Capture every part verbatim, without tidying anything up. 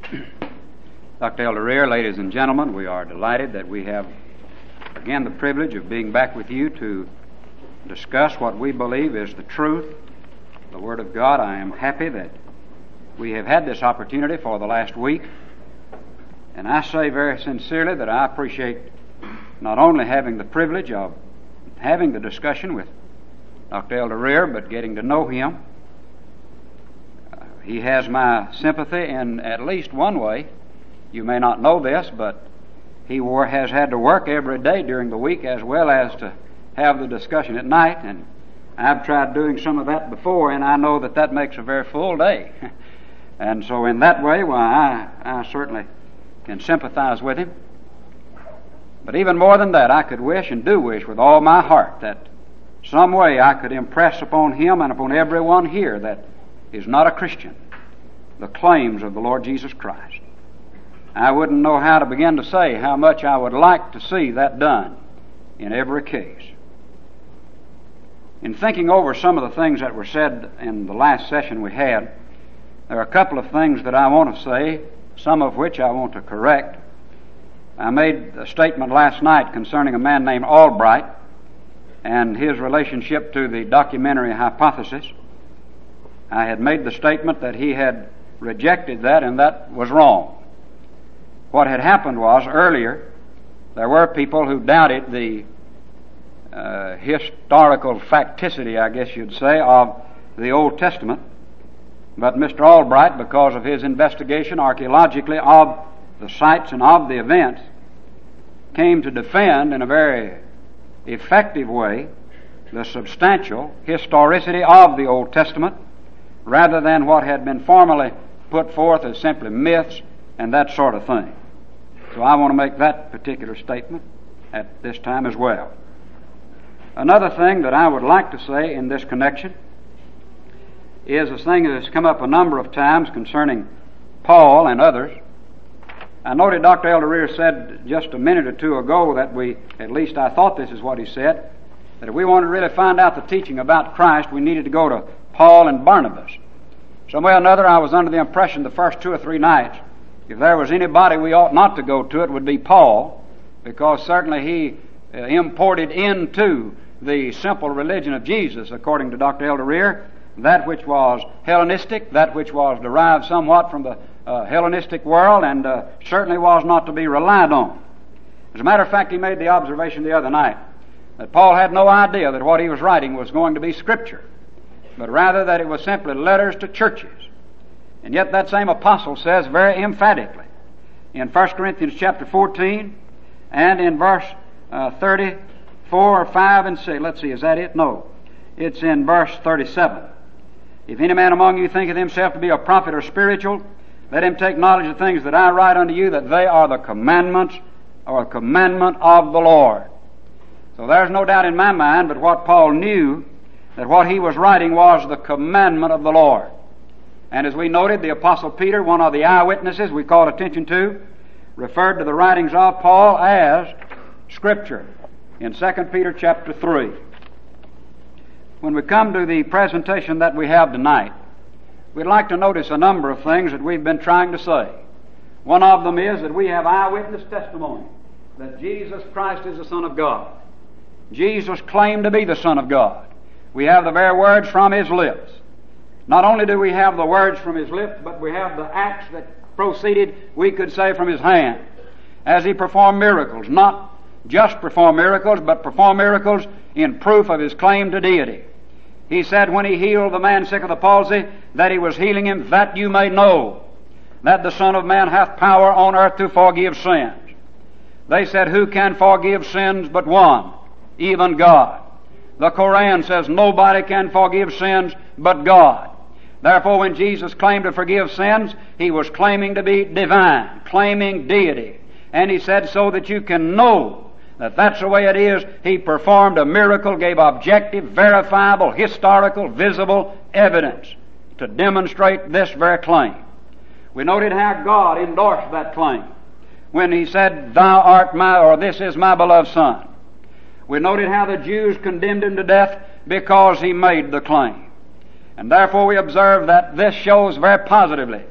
Doctor Elder Rear, ladies and gentlemen, we are delighted that we have again the privilege of being back with you to discuss what we believe is the truth, the Word of God. I am happy that we have had this opportunity for the last week, and I say very sincerely that I appreciate not only having the privilege of having the discussion with Doctor Elder Rear, but getting to know him. Uh, he has my sympathy in at least one way. You may not know this, but he wor- has had to work every day during the week as well as to have the discussion at night, and I've tried doing some of that before, and I know that that makes a very full day. And so in that way, why, I, I certainly can sympathize with him. But even more than that, I could wish and do wish with all my heart that some way I could impress upon him and upon everyone here that is not a Christian the claims of the Lord Jesus Christ. I wouldn't know how to begin to say how much I would like to see that done in every case. In thinking over some of the things that were said in the last session we had, there are a couple of things that I want to say, some of which I want to correct. I made a statement last night concerning a man named Albright and his relationship to the documentary hypothesis. I had made the statement that he had rejected that, and that was wrong. What had happened was, earlier, there were people who doubted the uh, historical facticity, I guess you'd say, of the Old Testament. But Mister Albright, because of his investigation archaeologically of the sites and of the events, came to defend in a very effective way the substantial historicity of the Old Testament, rather than what had been formerly put forth as simply myths and that sort of thing. So I want to make that particular statement at this time as well. Another thing that I would like to say in this connection is a thing that has come up a number of times concerning Paul and others. I noted Doctor Elder Rear said just a minute or two ago that we, at least I thought this is what he said, that if we wanted to really find out the teaching about Christ, we needed to go to Paul and Barnabas. Some way or another, I was under the impression the first two or three nights, if there was anybody we ought not to go to, it would be Paul, because certainly he uh, imported into the simple religion of Jesus, according to Doctor Elder Rear, that which was Hellenistic, that which was derived somewhat from the uh, Hellenistic world, and uh, certainly was not to be relied on. As a matter of fact, he made the observation the other night that Paul had no idea that what he was writing was going to be Scripture, but rather that it was simply letters to churches. And yet that same apostle says very emphatically in First Corinthians chapter fourteen and in verse uh, thirty-four or five and six. Let's see, is that it? No. It's in verse thirty-seven. If any man among you thinketh himself to be a prophet or spiritual, let him take knowledge of things that I write unto you, that they are the commandments or commandment of the Lord. So there's no doubt in my mind but what Paul knew, that what he was writing was the commandment of the Lord. And as we noted, the Apostle Peter, one of the eyewitnesses we called attention to, referred to the writings of Paul as Scripture in Second Peter chapter three. When we come to the presentation that we have tonight, we'd like to notice a number of things that we've been trying to say. One of them is that we have eyewitness testimony that Jesus Christ is the Son of God. Jesus claimed to be the Son of God. We have the very words from His lips. Not only do we have the words from His lips, but we have the acts that proceeded, we could say, from His hand, as He performed miracles. Not just perform miracles, but perform miracles in proof of His claim to deity. He said when He healed the man sick of the palsy, that He was healing him, that you may know that the Son of Man hath power on earth to forgive sins. They said, who can forgive sins but one, even God? The Koran says nobody can forgive sins but God. Therefore, when Jesus claimed to forgive sins, He was claiming to be divine, claiming deity. And He said, so that you can know that that's the way it is, He performed a miracle, gave objective, verifiable, historical, visible evidence to demonstrate this very claim. We noted how God endorsed that claim when He said, thou art my, or this is my beloved Son. We noted how the Jews condemned Him to death because He made the claim. And therefore we observe that this shows very positively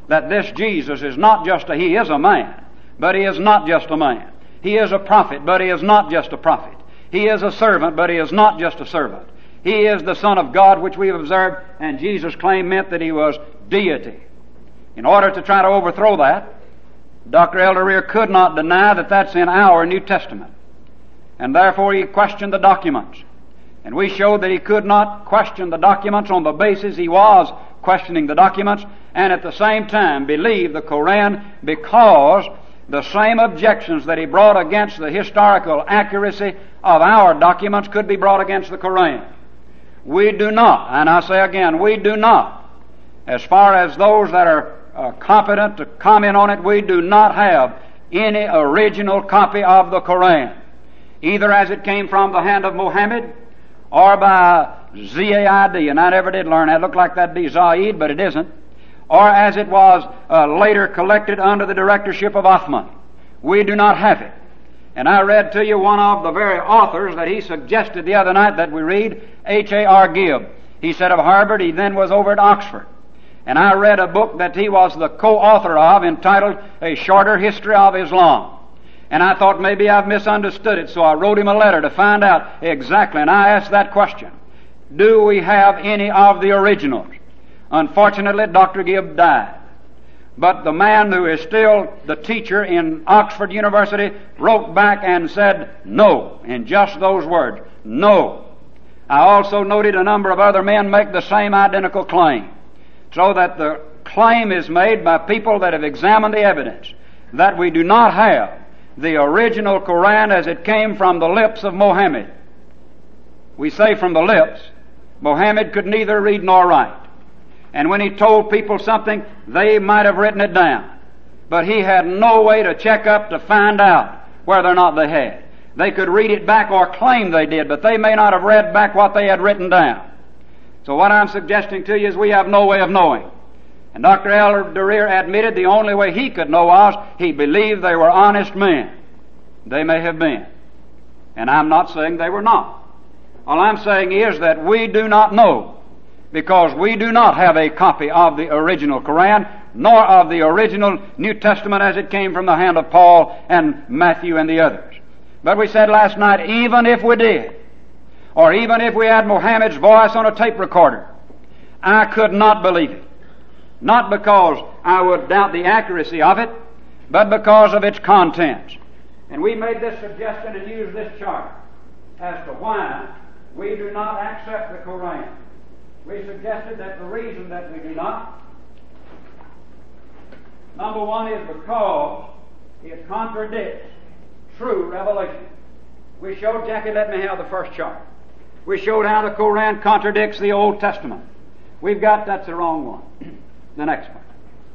that this Jesus is not just a, he is a man, but he is not just a man. He is a prophet, but he is not just a prophet. He is a servant, but he is not just a servant. He is the Son of God, which we have observed, and Jesus' claim meant that he was deity. In order to try to overthrow that, Doctor Elder could not deny that that's in our New Testament. And therefore he questioned the documents. And we showed that he could not question the documents on the basis he was questioning the documents, and at the same time believe the Koran, because the same objections that he brought against the historical accuracy of our documents could be brought against the Koran. We do not, and I say again, we do not, as far as those that are uh, competent to comment on it, we do not have any original copy of the Koran, either as it came from the hand of Muhammad or by Z A I D, and I never did learn that. It looked like that'd be Zaid, but it isn't. Or as it was uh, later collected under the directorship of Uthman. We do not have it. And I read to you one of the very authors that he suggested the other night that we read, H A R Gibb. He said of Harvard, he then was over at Oxford. And I read a book that he was the co-author of entitled A Shorter History of Islam. And I thought maybe I've misunderstood it, so I wrote him a letter to find out exactly. And I asked that question: do we have any of the originals? Unfortunately, Doctor Gibb died. But the man who is still the teacher in Oxford University wrote back and said no, in just those words, no. I also noted a number of other men make the same identical claim, so that the claim is made by people that have examined the evidence that we do not have the original Koran as it came from the lips of Mohammed. We say from the lips. Mohammed could neither read nor write. And when he told people something, they might have written it down. But he had no way to check up to find out whether or not they had. They could read it back or claim they did, but they may not have read back what they had written down. So what I'm suggesting to you is we have no way of knowing. And Doctor Elder Dereer admitted the only way he could know was he believed they were honest men. They may have been. And I'm not saying they were not. All I'm saying is that we do not know, because we do not have a copy of the original Koran, nor of the original New Testament as it came from the hand of Paul and Matthew and the others. But we said last night, even if we did, or even if we had Muhammad's voice on a tape recorder, I could not believe it. Not because I would doubt the accuracy of it, but because of its contents. And we made this suggestion and used this chart as to why we do not accept the Koran. We suggested that the reason that we do not, number one, is because it contradicts true revelation. We showed, Jackie, let me have the first chart. We showed how the Koran contradicts the Old Testament. We've got, that's the wrong one. The next one.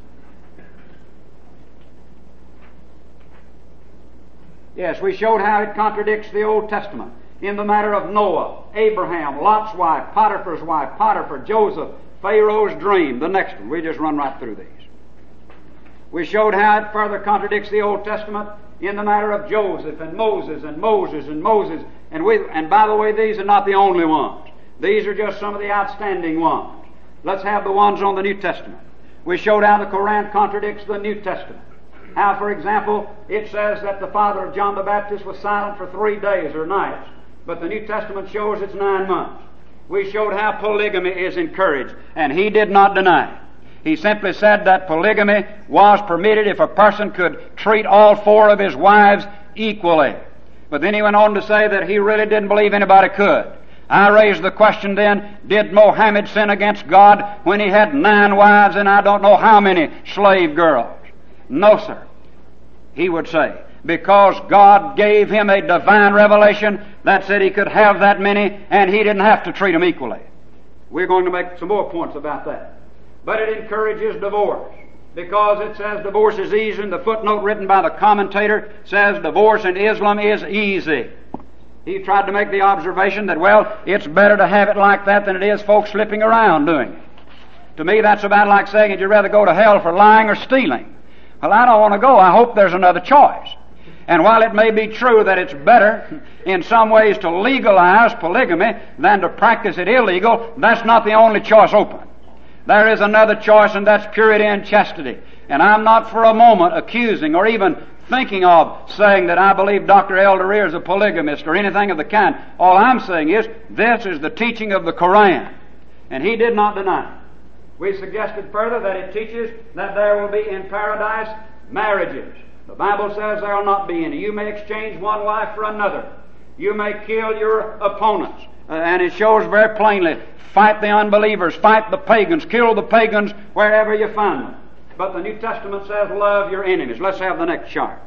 Yes, we showed how it contradicts the Old Testament in the matter of Noah, Abraham, Lot's wife, Potiphar's wife, Potiphar, Joseph, Pharaoh's dream. The next one. We just run right through these. We showed how it further contradicts the Old Testament in the matter of Joseph and Moses and Moses and Moses. And we, and by the way, these are not the only ones. These are just some of the outstanding ones. Let's have the ones on the New Testament. We showed how the Koran contradicts the New Testament. How, for example, it says that the father of John the Baptist was silent for three days or nights, but the New Testament shows it's nine months. We showed how polygamy is encouraged, and he did not deny it. He simply said that polygamy was permitted if a person could treat all four of his wives equally. But then he went on to say that he really didn't believe anybody could. I raised the question then, did Mohammed sin against God when he had nine wives and I don't know how many slave girls? No, sir, he would say, because God gave him a divine revelation that said he could have that many and he didn't have to treat them equally. We're going to make some more points about that. But it encourages divorce, because it says divorce is easy, and the footnote written by the commentator says divorce in Islam is easy. He tried to make the observation that, well, it's better to have it like that than it is folks slipping around doing it. To me, that's about like saying, would you rather go to hell for lying or stealing? Well, I don't want to go. I hope there's another choice. And while it may be true that it's better in some ways to legalize polygamy than to practice it illegal, that's not the only choice open. There is another choice, and that's purity and chastity. And I'm not for a moment accusing or even thinking of saying that I believe Doctor Elder is a polygamist or anything of the kind. All I'm saying is this is the teaching of the Koran, and he did not deny it. We suggested further that it teaches that there will be in paradise marriages. The Bible says there will not be any. You may exchange one wife for another. You may kill your opponents. Uh, and it shows very plainly, fight the unbelievers, fight the pagans, kill the pagans wherever you find them. But the New Testament says love your enemies. Let's have the next chart.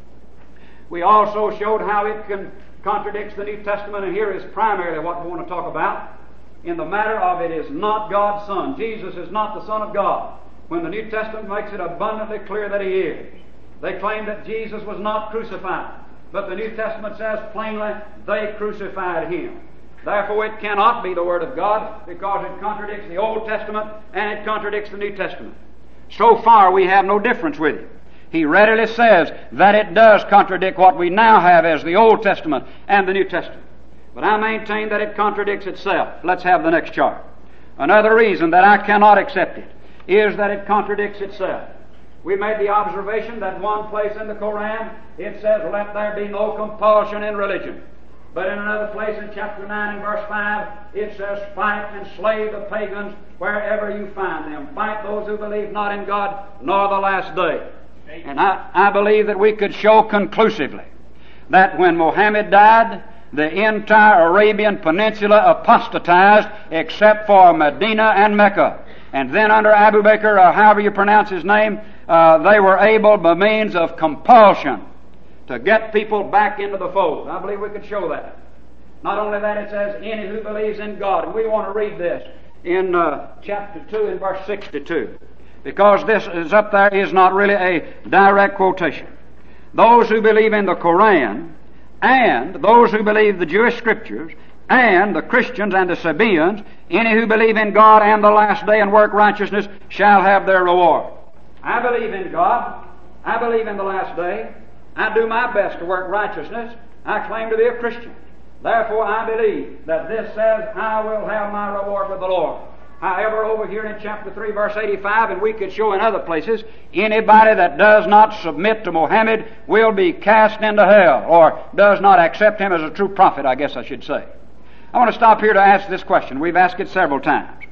We also showed how it can contradicts the New Testament, and here is primarily what we want to talk about. In the matter of it is not God's Son. Jesus is not the Son of God, when the New Testament makes it abundantly clear that He is. They claim that Jesus was not crucified, but the New Testament says plainly they crucified Him. Therefore it cannot be the Word of God, because it contradicts the Old Testament and it contradicts the New Testament. So far we have no difference with Him. He readily says that it does contradict what we now have as the Old Testament and the New Testament. But I maintain that it contradicts itself. Let's have the next chart. Another reason that I cannot accept it is that it contradicts itself. We made the observation that one place in the Koran it says, let there be no compulsion in religion. But in another place in chapter nine and verse five, it says, fight and slay the pagans wherever you find them. Fight those who believe not in God nor the last day. And I, I believe that we could show conclusively that when Muhammad died, the entire Arabian Peninsula apostatized except for Medina and Mecca. And then under Abu Bakr, or however you pronounce his name, uh, they were able by means of compulsion to get people back into the fold. I believe we could show that. Not only that, it says, any who believes in God. And we want to read this in uh, chapter two and verse sixty-two. Because this is up there is not really a direct quotation. Those who believe in the Koran, and those who believe the Jewish Scriptures, and the Christians and the Sabaeans, any who believe in God and the last day and work righteousness shall have their reward. I believe in God. I believe in the last day. I do my best to work righteousness. I claim to be a Christian. Therefore, I believe that this says, I will have my reward with the Lord. However, over here in chapter three, verse eighty-five, and we could show in other places, anybody that does not submit to Muhammad will be cast into hell, or does not accept him as a true prophet, I guess I should say. I want to stop here to ask this question. We've asked it several times.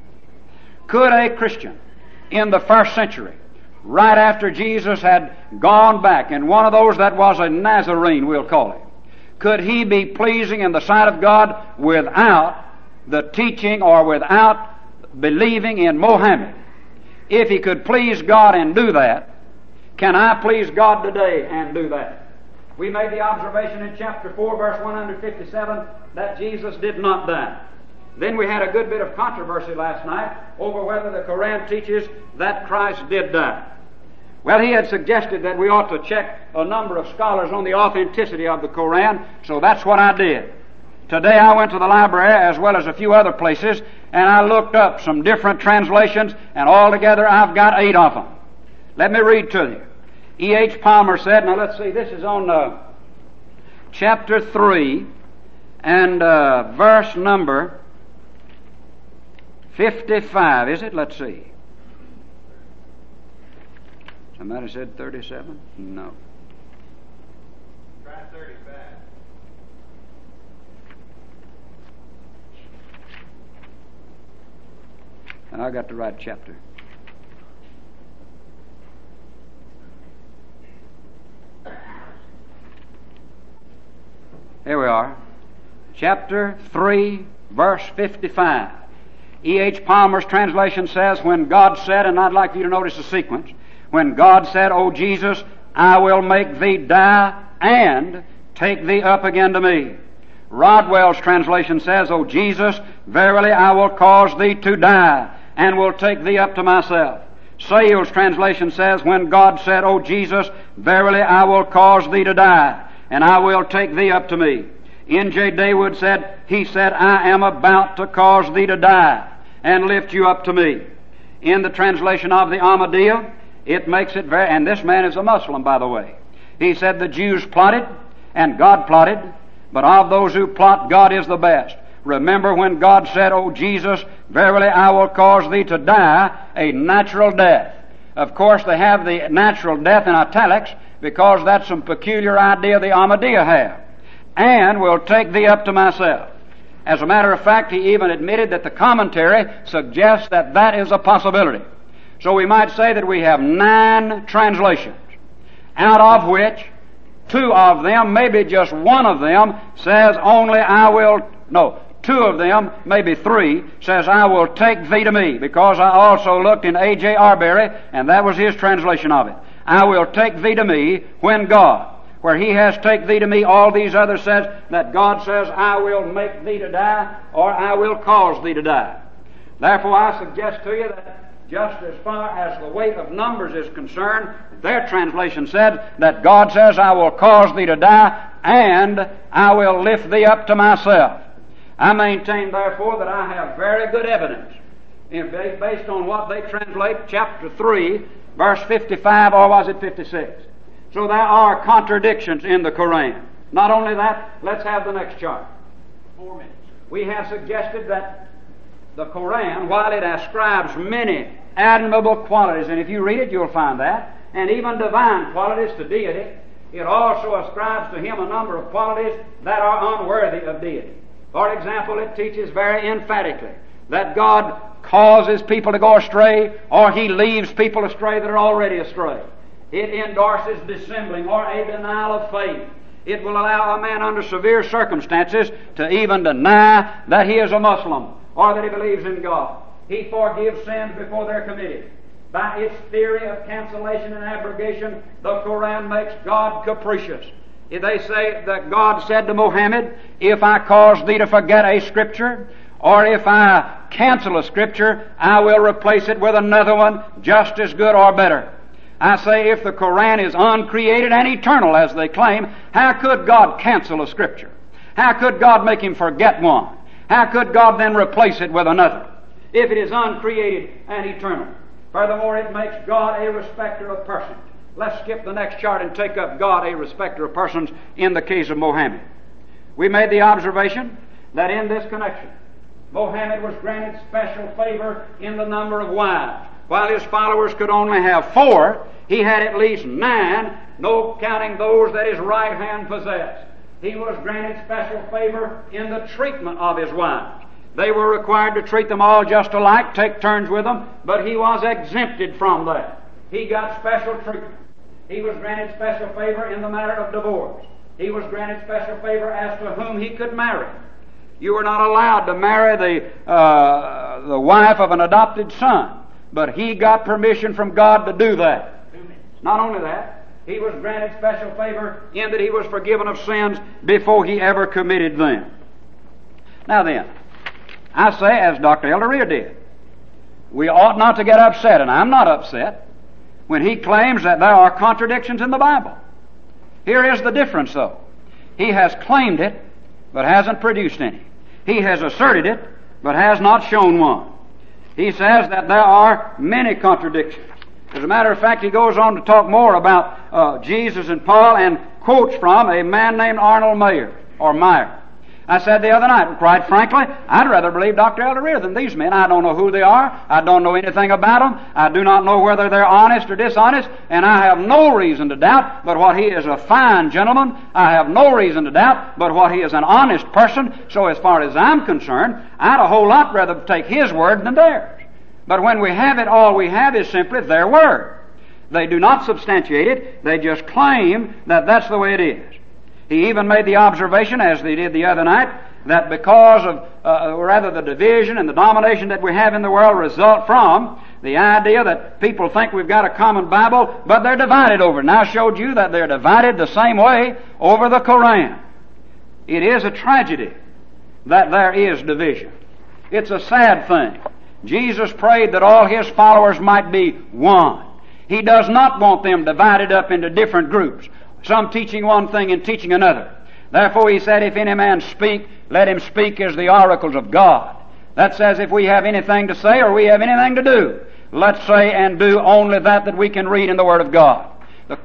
Could a Christian in the first century, right after Jesus had gone back, and one of those that was a Nazarene, we'll call him, could he be pleasing in the sight of God without the teaching or without believing in Muhammad? If he could please God and do that, can I please God today and do that? We made the observation in chapter four, verse one hundred fifty-seven, that Jesus did not die. Then we had a good bit of controversy last night over whether the Koran teaches that Christ did die. Well, he had suggested that we ought to check a number of scholars on the authenticity of the Koran, so that's what I did. Today I went to the library as well as a few other places, and I looked up some different translations, and altogether I've got eight of them. Let me read to you. E H Palmer said, now let's see, this is on uh, chapter three and uh, verse number fifty-five, is it? Let's see. Somebody said thirty-seven? No. Try thirty-five. And I got the right chapter. Here we are. Chapter three, verse fifty-five. E H Palmer's translation says, when God said, and I'd like you to notice the sequence, when God said, O Jesus, I will make thee die and take thee up again to me. Rodwell's translation says, O Jesus, verily I will cause thee to die and will take thee up to myself. Sale's translation says, when God said, O Jesus, verily I will cause thee to die and I will take thee up to me. N J Daywood said, he said, I am about to cause thee to die and lift you up to me. In the translation of the Ahmadiyya, it makes it very, and this man is a Muslim, by the way. He said the Jews plotted and God plotted, but of those who plot, God is the best. Remember when God said, O Jesus, verily I will cause thee to die a natural death. Of course, they have the natural death in italics because that's some peculiar idea the Ahmadiyya have. And will take thee up to myself. As a matter of fact, he even admitted that the commentary suggests that that is a possibility. So we might say that we have nine translations, out of which two of them, maybe just one of them, says only I will, no, two of them, maybe three, says I will take thee to me, because I also looked in A J Arbery, and that was his translation of it. I will take thee to me when God. Where he has take thee to me, all these others says that God says, I will make thee to die, or I will cause thee to die. Therefore I suggest to you that just as far as the weight of numbers is concerned, their translation said that God says, I will cause thee to die, and I will lift thee up to myself. I maintain, therefore, that I have very good evidence, based on what they translate, chapter three, verse fifty-five, or was it fifty-six? So there are contradictions in the Quran. Not only that, let's have the next chart. Four minutes. We have suggested that the Quran, while it ascribes many admirable qualities, and if you read it you'll find that, and even divine qualities to deity, it also ascribes to him a number of qualities that are unworthy of deity. For example, it teaches very emphatically that God causes people to go astray, or he leaves people astray that are already astray. It endorses dissembling or a denial of faith. It will allow a man under severe circumstances to even deny that he is a Muslim or that he believes in God. He forgives sins before they're committed. By its theory of cancellation and abrogation, the Quran makes God capricious. If they say that God said to Muhammad, if I cause thee to forget a scripture, or if I cancel a scripture, I will replace it with another one just as good or better. I say, if the Quran is uncreated and eternal, as they claim, how could God cancel a scripture? How could God make him forget one? How could God then replace it with another, if it is uncreated and eternal? Furthermore, it makes God a respecter of persons. Let's skip the next chart and take up God a respecter of persons in the case of Muhammad. We made the observation that in this connection, Muhammad was granted special favor in the number of wives. While his followers could only have four, he had at least nine, no counting those that his right hand possessed. He was granted special favor in the treatment of his wives. They were required to treat them all just alike, take turns with them, but he was exempted from that. He got special treatment. He was granted special favor in the matter of divorce. He was granted special favor as to whom he could marry. You were not allowed to marry the, uh, the wife of an adopted son, but he got permission from God to do that. Not only that, he was granted special favor in that he was forgiven of sins before he ever committed them. Now then, I say, as Doctor Elder Rear did, we ought not to get upset, and I'm not upset, when he claims that there are contradictions in the Bible. Here is the difference, though. He has claimed it, but hasn't produced any. He has asserted it, but has not shown one. He says that there are many contradictions. As a matter of fact, he goes on to talk more about uh, Jesus and Paul, and quotes from a man named Arnold Mayer, or Meyer. I said the other night, quite frankly, I'd rather believe Doctor Elder Rear than these men. I don't know who they are. I don't know anything about them. I do not know whether they're honest or dishonest, and I have no reason to doubt but what he is a fine gentleman. I have no reason to doubt but what he is an honest person. So as far as I'm concerned, I'd a whole lot rather take his word than theirs. But when we have it, all we have is simply their word. They do not substantiate it. They just claim that that's the way it is. He even made the observation, as they did the other night, that because of, uh, or rather the division and the domination that we have in the world result from the idea that people think we've got a common Bible, but they're divided over it. And I showed you that they're divided the same way over the Koran. It is a tragedy that there is division. It's a sad thing. Jesus prayed that all his followers might be one. He does not want them divided up into different groups, some teaching one thing and teaching another. Therefore he said, if any man speak, let him speak as the oracles of God. That says if we have anything to say or we have anything to do, let's say and do only that that we can read in the Word of God. The,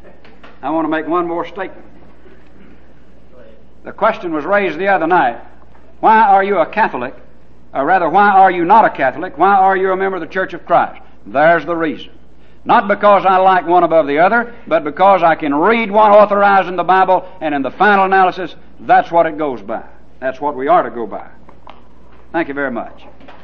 I want to make one more statement. The question was raised the other night, Why are you a Catholic? Or rather, why are you not a Catholic? Why are you a member of the Church of Christ? There's the reason. Not because I like one above the other, but because I can read one authorized in the Bible, and in the final analysis, that's what it goes by. That's what we are to go by. Thank you very much.